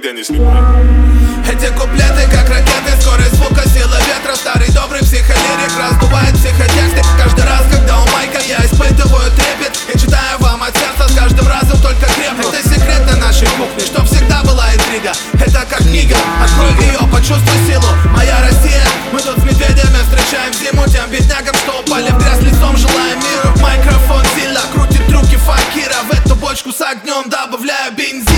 никогда не слепой. Эти куплеты как ракеты, скорость звука, сила ветра. Старый добрый психоделик раздувает психотексты. Каждый раз, когда у майка я испытываю трепет и читаю вам от сердца, с каждым разом только крепнет. Это секрет на нашей кухне, чтоб всегда была интрига. Это как книга, открой ее, почувствуй силу. Моя Россия, мы тут с медведями встречаем зиму. Тем беднягам, что упали в грязь лицом, желаем миру. Микрофон сильно крутит трюки факира. В эту бочку с огнем добавляю бензин.